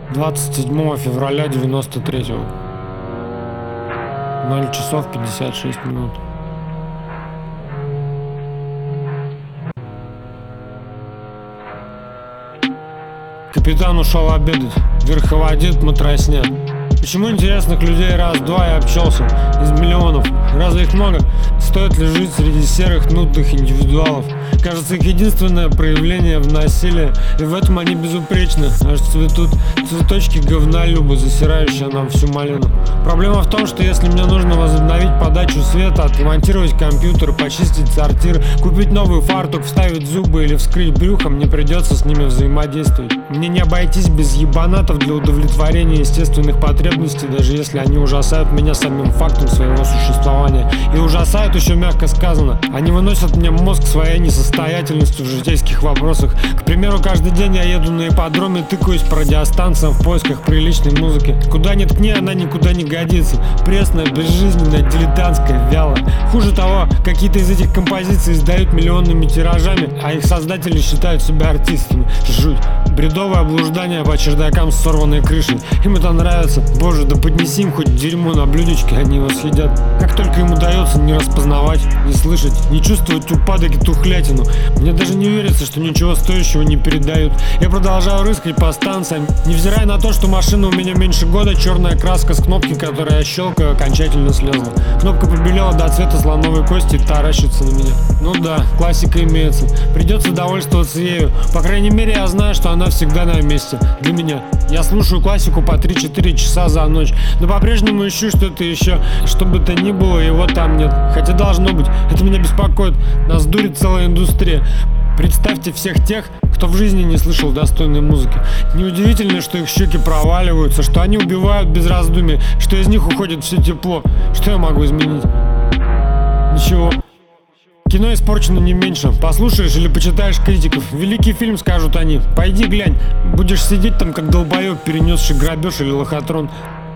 27 февраля 93-го. 0 часов 56 минут. Капитан ушел обедать. Верховодит матросня. Почему интересных людей раз-два я обчелся из миллионов? Разве их много? Стоит ли жить среди серых, нудных индивидуалов? Кажется, их единственное проявление в насилии, и в этом они безупречны. Аж цветут цветочки говнолюбы, засирающие нам всю малину. Проблема в том, что если мне нужно возобновить подачу света, отремонтировать компьютер, почистить сортир, купить новый фартук, вставить зубы или вскрыть брюхо, мне придется с ними взаимодействовать. Мне не обойтись без ебанатов для удовлетворения естественных потребностей, даже если они ужасают меня самим фактом своего существования. И ужасают еще мягко сказано. Они выносят мне мозг своей несостоятельностью в житейских вопросах. К примеру, каждый день я еду на ипподроме, тыкаюсь по радиостанциям в поисках приличной музыки. Куда ни ткни, она никуда не годится. Пресная, безжизненная, дилетантская, вялая. Хуже того, какие-то из этих композиций издают миллионными тиражами, а их создатели считают себя артистами. Жуть. Бредовое блуждание по чердакам с сорванной крышей. Им это нравится. Боже, да поднеси им хоть дерьмо на блюдечке, они его съедят. Как только им удается не распознавать, не слышать, не чувствовать упадок и тухлятину, мне даже не верится, что ничего стоящего не передают. Я продолжаю рыскать по станциям, невзирая на то, что машина у меня меньше года, черная краска с кнопки, которую я щелкаю, окончательно слезла. Кнопка побелела до цвета слоновой кости и таращится на меня. Ну да, классика имеется. Придется довольствоваться ею. По крайней мере, я знаю, что она всегда на месте. Для меня. Я слушаю классику по 3-4 часа за ночь, но по-прежнему ищу что-то еще. Что бы то ни было, его там нет. Хотя должно быть. Это меня беспокоит. Нас дурит целая индустрия. Представьте всех тех, кто в жизни не слышал достойной музыки. Неудивительно, что их щеки проваливаются, что они убивают без раздумий, что из них уходит все тепло. Что я могу изменить? Ничего. Кино испорчено не меньше. Послушаешь или почитаешь критиков. Великий фильм, скажут они. Пойди глянь. Будешь сидеть там, как долбоеб, перенесший грабеж или лохотрон.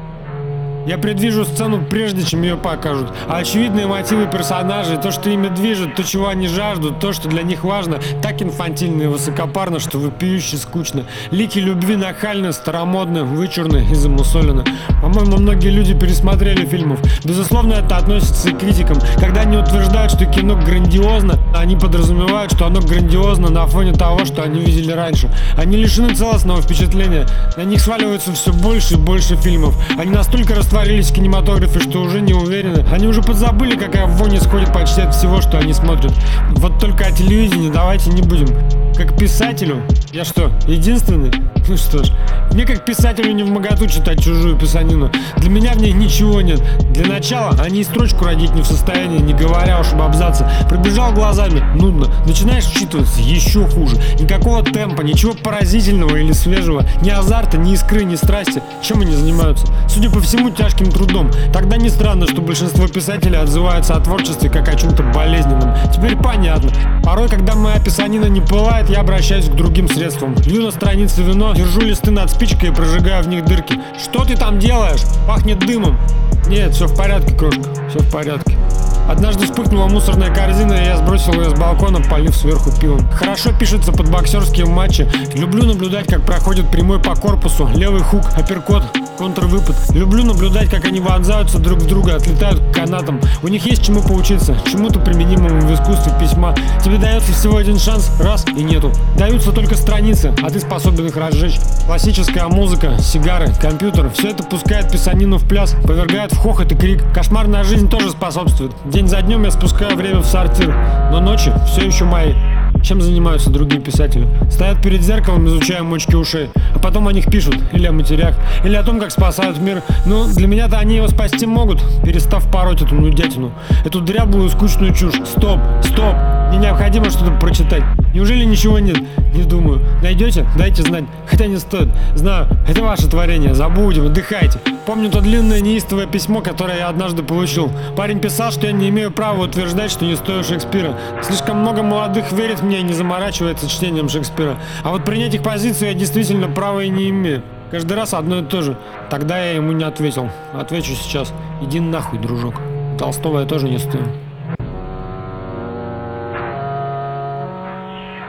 Я предвижу сцену, прежде чем ее покажут. А очевидные мотивы персонажей, то, что ими движет, то, чего они жаждут, то, что для них важно, так инфантильно и высокопарно, что вопиюще скучно. Лики любви нахальны, старомодны, вычурны и замусолены. По-моему, многие люди пересмотрели фильмов. Безусловно, это относится и к критикам. Когда они утверждают, что кино грандиозно, они подразумевают, что оно грандиозно на фоне того, что они видели раньше. Они лишены целостного впечатления. На них сваливается все больше и больше фильмов. Они настолько растворились в кинематографе, что уже не уверены. Они уже подзабыли, какая вонь исходит почти от всего, что они смотрят. Вот только о телевидении давайте не будем. Как писателю, я что, единственный? Ну что ж, мне как писателю не вмоготу читать чужую писанину. Для меня в ней ничего нет. Для начала они и строчку родить не в состоянии, не говоря уж об абзаце. Пробежал глазами, нудно. Начинаешь вчитываться, еще хуже. Никакого темпа, ничего поразительного или свежего. Ни азарта, ни искры, ни страсти. Чем они занимаются? Судя по всему, тяжким трудом. Тогда не странно, что большинство писателей отзываются о творчестве как о чем-то болезненном. Теперь понятно. Порой, когда моя писанина не пылает, я обращаюсь к другим средствам. Лью на странице вино, держу листы над спичкой и прожигаю в них дырки. Что ты там делаешь? Пахнет дымом. Нет, все в порядке, крошка, все в порядке. Однажды вспыхнула мусорная корзина, и я сбросил ее с балкона, полив сверху пивом. Хорошо пишется под боксерские матчи. Люблю наблюдать, как проходит прямой по корпусу, левый хук, апперкот, контрвыпад. Люблю наблюдать, как они вонзаются друг в друга, отлетают к канатам. У них есть чему поучиться, чему-то применимому в искусстве письма. Тебе дается всего один шанс, раз и нету. Даются только страницы, а ты способен их разжечь. Классическая музыка, сигары, компьютер — все это пускает писанину в пляс, повергает в хохот и крик. Кошмарная жизнь тоже способствует. День за днем я спускаю время в сортир, но ночи все еще мои. Чем занимаются другие писатели? Стоят перед зеркалом, изучая мочки ушей, а потом о них пишут, или о матерях, или о том, как спасают мир. Ну, для меня-то они его спасти могут, перестав пороть эту нудятину, эту дряблую скучную чушь. Стоп, стоп, мне необходимо что-то прочитать. Неужели ничего нет? Не думаю. Найдете? Дайте знать. Хотя не стоит. Знаю, это ваше творение. Забудем, отдыхайте. Помню то длинное неистовое письмо, которое я однажды получил. Парень писал, что я не имею права утверждать, что не стою Шекспира. Слишком много молодых верит в меня и не заморачивается чтением Шекспира. А вот принять их позицию я действительно права и не имею. Каждый раз одно и то же. Тогда я ему не ответил. Отвечу сейчас. Иди нахуй, дружок. Толстого я тоже не стою.